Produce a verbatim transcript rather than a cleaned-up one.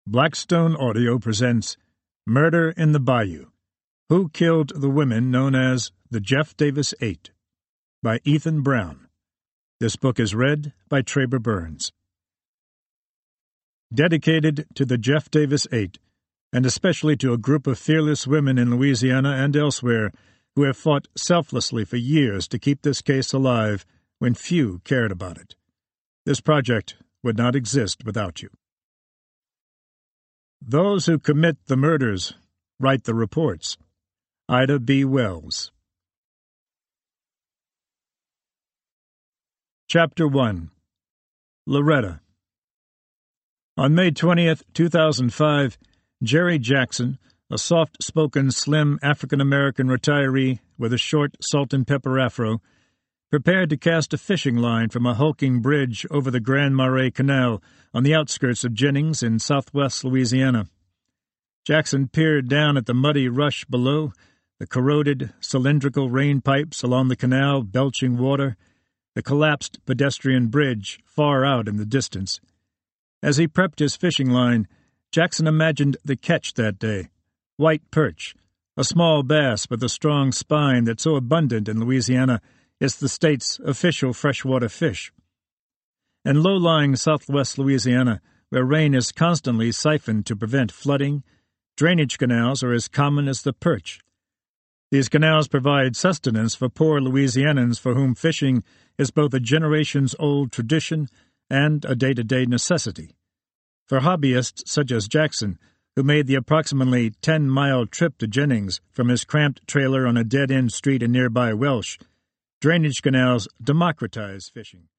Blackstone Audio presents Murder in the Bayou. Who Killed the Women Known as the Jeff Davis Eight? By Ethan Brown. This book is read by Traber Burns. Dedicated to the Jeff Davis Eight, and especially to a group of fearless women in Louisiana and elsewhere who have fought selflessly for years to keep this case alive when few cared about it. This project would not exist without you. Those who commit the murders write the reports. Ida B. Wells. Chapter one. Loretta. On May twentieth, two thousand five, Jerry Jackson, a soft-spoken, slim African-American retiree with a short salt-and-pepper afro, prepared to cast a fishing line from a hulking bridge over the Grand Marais Canal on the outskirts of Jennings in southwest Louisiana. Jackson peered down at the muddy rush below, the corroded, cylindrical rain pipes along the canal belching water, the collapsed pedestrian bridge far out in the distance. As he prepped his fishing line, Jackson imagined the catch that day: white perch, a small bass with a strong spine that's so abundant in Louisiana it's the state's official freshwater fish. In low-lying southwest Louisiana, where rain is constantly siphoned to prevent flooding, drainage canals are as common as the perch. These canals provide sustenance for poor Louisianans for whom fishing is both a generations-old tradition and a day-to-day necessity. For hobbyists such as Jackson, who made the approximately ten-mile trip to Jennings from his cramped trailer on a dead-end street in nearby Welsh, drainage canals democratize fishing.